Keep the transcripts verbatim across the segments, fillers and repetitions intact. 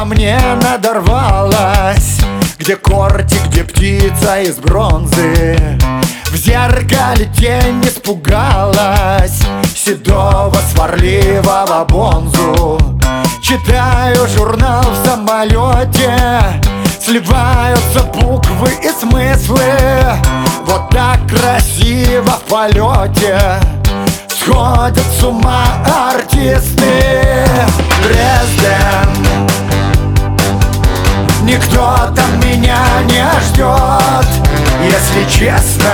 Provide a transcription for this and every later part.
мне надорвалась, где кортик, где птица из бронзы. В зеркале тень испугалась седого сварливого бонзу. Читаю журнал в самолете, сливаются буквы и смыслы. Вот так красиво в полете сходят с ума артисты. Дрезден, никто там меня не ждет, если честно.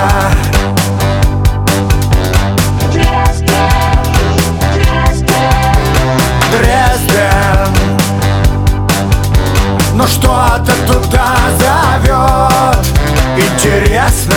Дрезден, но что-то туда зовет, интересно.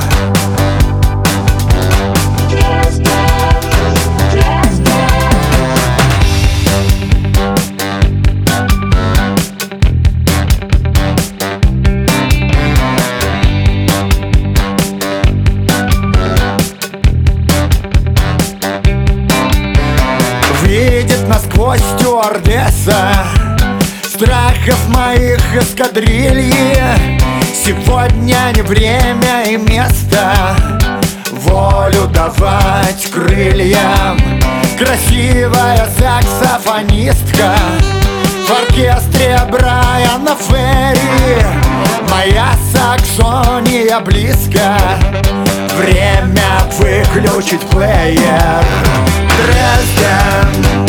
Видит насквозь стюардесса страхов моих эскадрильи. Сегодня не время и место волю давать крыльям. Красивая саксофонистка в оркестре Брайана Ферри. Моя Саксония близко, время выключить плеер. Дрезден,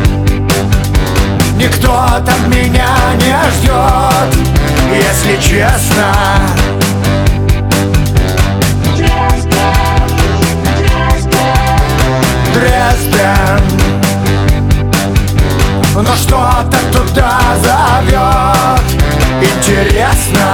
никто там меня не ждет, если честно. Дрезден, но что-то туда зовет, интересно.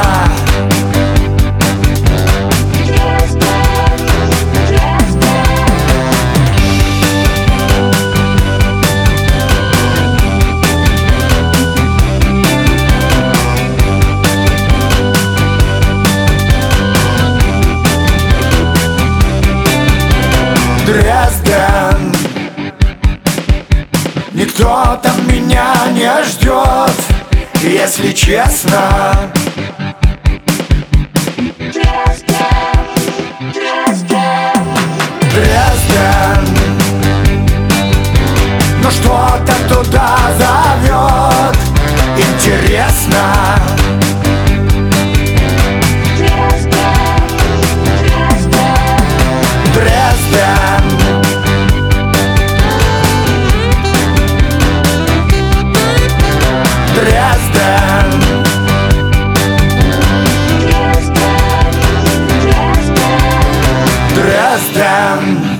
Дрезден, никто там меня не ждет, если честно. Дрезден, но что-то туда зовет, интересно. Дрезден, Дрезден, Дрезден.